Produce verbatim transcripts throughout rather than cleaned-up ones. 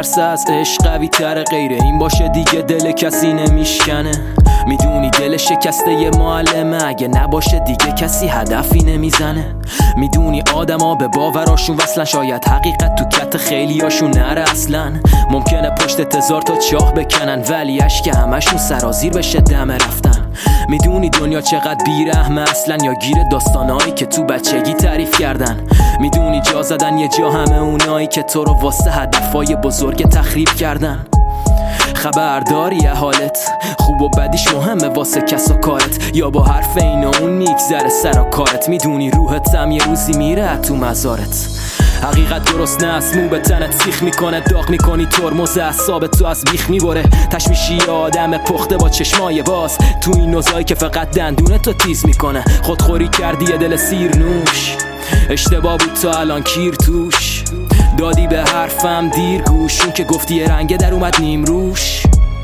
میترسه از عشق قوی تر، غیره این باشه دیگه دل کسی نمیشکنه. میدونی دل شکسته یه معلمه، اگه نباشه دیگه کسی هدفی نمیزنه. میدونی آدما به باوراشون وصلن، شاید حقیقت تو کت خیلیاشون نره اصلا. ممکنه پشت تزار تا چاه بکنن، ولی اشک همشون سرازیر بشه دم رفتن. میدونی دنیا چقدر بیرحمه اصلا، یا گیر داستانایی که تو بچگی تعریف کردن. میدونی جا زدن یه جا همه اونایی که تو رو واسه هدفای بزرگ تخریب کردن. خبرداری یه حالت خوب و بدیش مهمه واسه کس و کارت، یا با حرف این و اون میگذره سر و کارت. میدونی روحت هم یه روزی میره تو مزارت. حقیقت درست نه، اسمو به تنت سیخ میکنه، داغ میکنی ترمز اعصاب تو از بیخ میبره. تشمیشی آدم پخته با چشمای باز، تو این نوزایی که فقط دندونه تو تیز میکنه. خودخوری کردی یه دل سیر نوش، اشتباه بود تا الان کیر توش. دادی به حرفم دیر گوش، اون که گفتی یه رنگه در اومد نیم روش.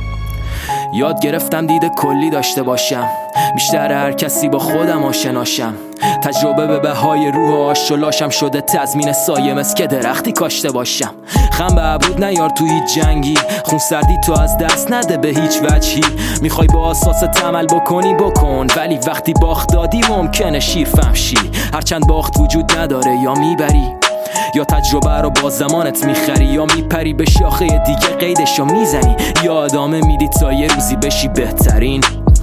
یاد گرفتم دید کلی داشته باشم، بیشتر هر کسی با خودم آشناشم. تجربه به بهای روح آشلاشم شده تضمین سایه مثل که درختی کاشته باشم. خم به عبود نیار تو هیچ جنگی، خون سردی تو از دست نده به هیچ وجهی. میخوای با اساس تمل بکنی بکن، ولی وقتی باخت دادی ممکنه شیر فهمشی. هرچند باخت وجود نداره، یا میبری یا تجربه رو با زمانت میخری، یا میپری به شاخه دیگه قیدشو میزنی، یا ادامه میدی تا یه روزی بشی بهترین.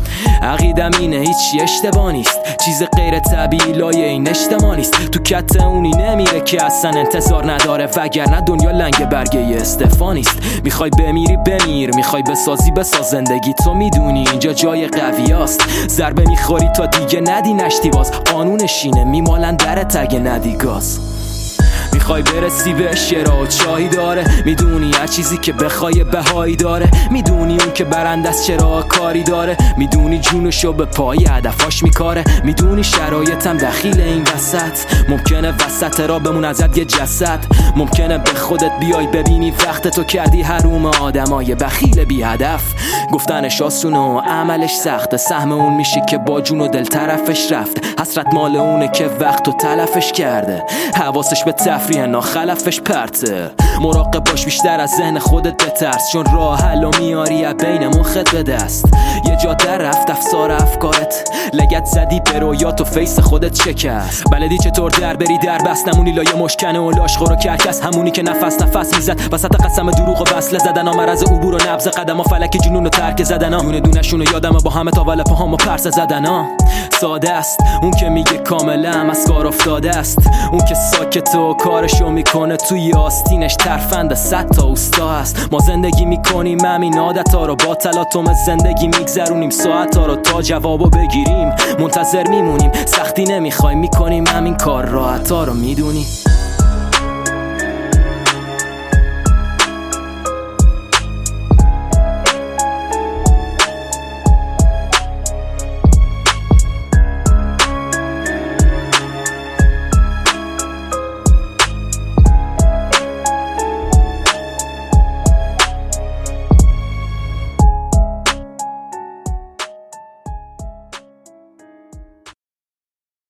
عقیدم اینه هیچی اشتباه نیست، چیز غیر طبیعی لایه این اجتماع نیست. تو کت اونی نمیره که اصلا انتظار نداره، وگرنه دنیا لنگ برگه استفا نیست. میخوای بمیری بمیر، میخوای بسازی بساز زندگی. تو میدونی اینجا جای قوی هست، ضربه میخوری تا دیگه ندی نشتی باز. قانونش اینه میمالن درت اگه ندی گاز. میخوای برسی به شرا و چایی داره، میدونی هر چیزی که بخوای بهایی داره. میدونی اون که برنده از چرا کاری داره، میدونی جونشو به پای هدفاش میکاره. میدونی شرایطم دخیل این وسط، ممکنه وسط را بمون ازت یه جسد. ممکنه به خودت بیای ببینی وقت تو کردی حروم آدمای بخیل بی هدف. گفتنش آسونه و عملش سخته، سهم اون میشه که با جون و دل طرفش رفت. حسرت مال اونه که وقت و تلفش کرده، حواسش به تفریح ناخلفش پرته. مراقب باش بیشتر از ذهن خودت بترس، چون راه حل و میاری از بین مخت به دست. یه جا در رفت افسار افکارت، لگت زدی به رویات و فیس خودت شکست. بلدی چطور در بری در بست، نمونی لایه مشکنه و لاشخور و کرکس. همونی که نفس نفس میزد وسط قسم دروغ و وصله زدن ها، مرز عبور و نبض قدم ها، فلک جنون و ترک زدن ها. دونه دونه شونو یادم با همه تاول پاهام و پرس زدن ها. ساده است اون که میگه کاملا از کار افتاده است، اون که ساکت و کارشو میکنه توی آستینش ترفند صد تا اوستا است. ما زندگی میکنیم همین عادت‌ها رو، با تلاطم زندگی میگذرونیم ساعت‌ها رو تا جوابو بگیریم. منتظر میمونیم، سختی نمیخوایم، میکنیم همین کار راحت‌ها رو. میدونی